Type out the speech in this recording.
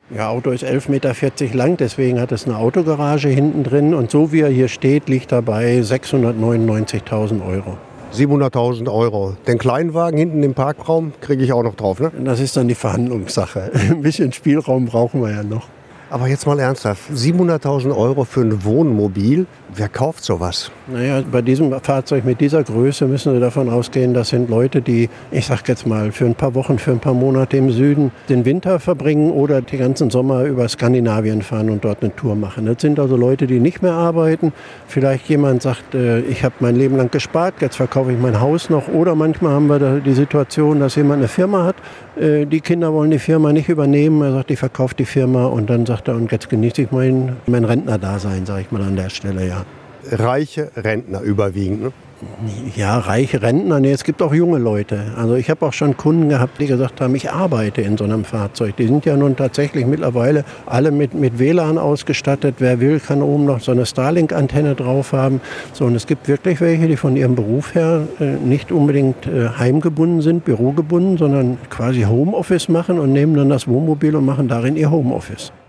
Ja, Auto ist 11,40 Meter lang, deswegen hat es eine Autogarage hinten drin. Und so wie er hier steht, liegt er bei 699.000 Euro. 700.000 Euro. Den Kleinwagen hinten im Parkraum kriege ich auch noch drauf, ne? Das ist dann die Verhandlungssache. Ein bisschen Spielraum brauchen wir ja noch. Aber jetzt mal ernsthaft, 700.000 Euro für ein Wohnmobil, wer kauft sowas? Naja, bei diesem Fahrzeug mit dieser Größe müssen Sie davon ausgehen, das sind Leute, die, ich sag jetzt mal, für ein paar Wochen, für ein paar Monate im Süden den Winter verbringen oder den ganzen Sommer über Skandinavien fahren und dort eine Tour machen. Das sind also Leute, die nicht mehr arbeiten. Vielleicht jemand sagt, ich habe mein Leben lang gespart, jetzt verkaufe ich mein Haus noch. Oder manchmal haben wir die Situation, dass jemand eine Firma hat, die Kinder wollen die Firma nicht übernehmen. Er sagt, ich verkaufe die Firma und dann sagt er, und jetzt genieße ich mein Rentnerdasein, sage ich mal an der Stelle, ja. Reiche Rentner überwiegend, ne? Ja, reiche Rentner, nee, es gibt auch junge Leute. Also ich habe auch schon Kunden gehabt, die gesagt haben, ich arbeite in so einem Fahrzeug. Die sind ja nun tatsächlich mittlerweile alle mit WLAN ausgestattet. Wer will, kann oben noch so eine Starlink-Antenne drauf haben. So, und es gibt wirklich welche, die von ihrem Beruf her nicht unbedingt heimgebunden sind, bürogebunden, sondern quasi Homeoffice machen und nehmen dann das Wohnmobil und machen darin ihr Homeoffice.